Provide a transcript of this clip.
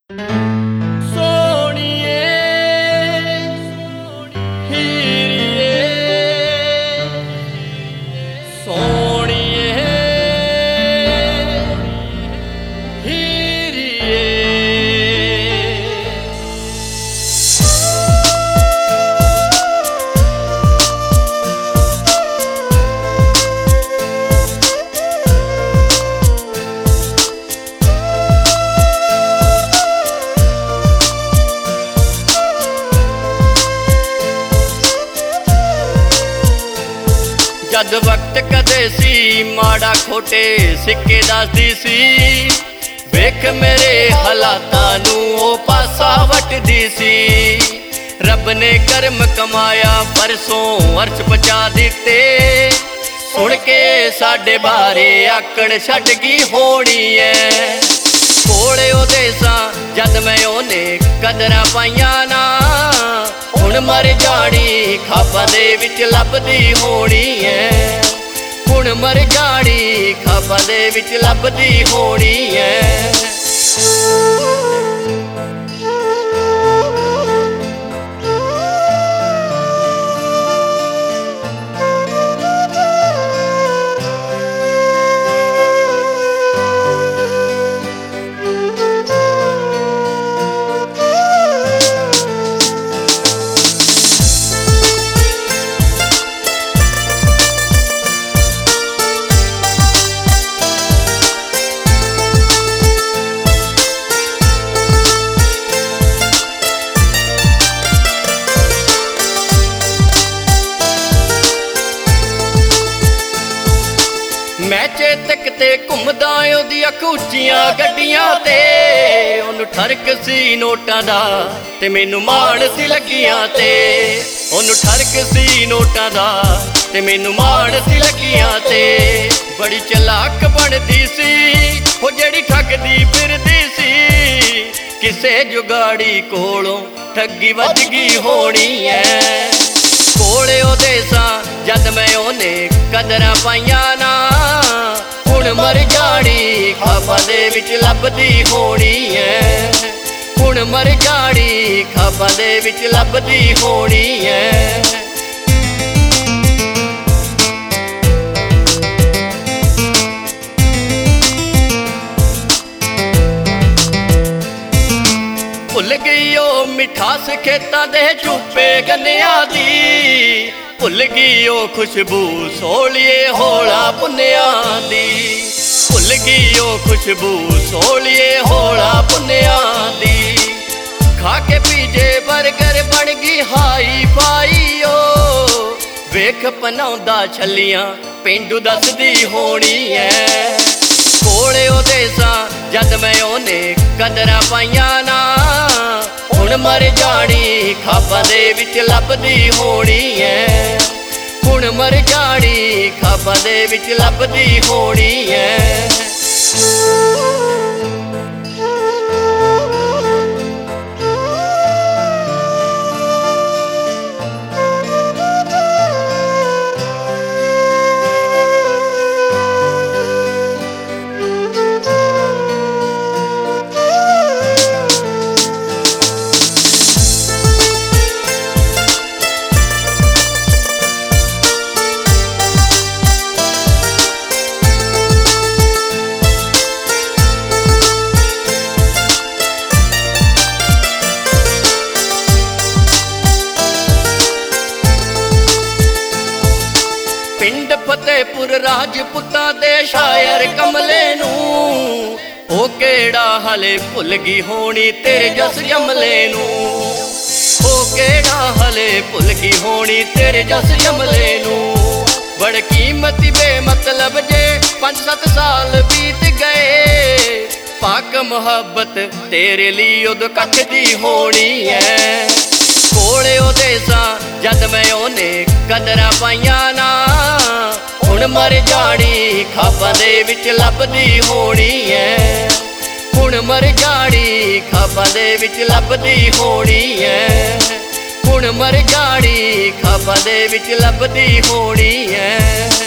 ਸੋਹਣੀਏ ਹੀਰੀਏ ਸੋਹਣੀਏ ਹੀਰੀਏ। जद वक्त कदे सी माड़ा खोटे सिक्के दसदी सी, वेख मेरे हालातां नूं ओ पासा वटदी सी। रब ने कर्म कमाया परसों अर्श पचा दिते, सुन के साडे बारे आकड़ छड्ड गई होनी है। कोले ओदे सां जद मैं ओने कदरां पाईयां ना, हुण मर जानी खाबा दे विच लभदी होनी है। हुण मर जानी खाबा दे विच लभदी होनी है। मैं चेतक ते घुमदा ओदी अख उच्चियां गड्डियां ते, ओनू ठरक सी नोटां दा ते मैनू माण सी लगियां ते। ओनू ठरक सी नोटां दा ते मैनू माण सी लगियां ते। बड़ी चलाक बनदी सी ओ जेड़ी ठगदी फिरदी सी, किसे जुगाड़ी कोलों ठगी वज गई होनी है। कोले ओदे सां जद मैं ओने कदरां पाईयां ना, हुण मर जानी खाबा दे विच लभदी होनी है। हुण मर जानी खाबा दे विच लभदी होनी है। भुल गई ओ मिठास खेतां दे चुप्पे गन्नियां दी, भुल गई ओ खुशबू सोलिए होला पुन्नियां दी। भुल गई ओ खुशबू सोलिए होला पुन्नियां दी। खा के पीजे बर्गर बन गई हाई फाई ओ, वेख पनाउंदा छलियां पेंडू दसदी होनी है। कोले ओदे सां जद मैं ओने कदरां पाईयां ना, हुण मर जानी खाबा दे विच लभदी होनी है। हुण मर जानी खाबा दे विच लभदी होनी है। पिंड फतेहपुर राजपुतां दे शायर कमले नूं, ओ केड़ा हले भुल गई होनी तेरे जस जमले नूं। ओ केड़ा हले भुल गई होनी तेरे जस जमले नूं। बड़ कीमती बेमतलब जे 5-7 साल बीत गए, पाक मुहब्बत तेरे लिए उद कटदी होनी है। कोले ओदे सां जद मैं ओने कदरां पाईयां ना, हुण मर जानी खाबा दे विच लभदी होनी है। हुण मर जानी खाबा दे विच लभदी होनी है। हुण मर जानी खाबा दे विच लभदी होनी है।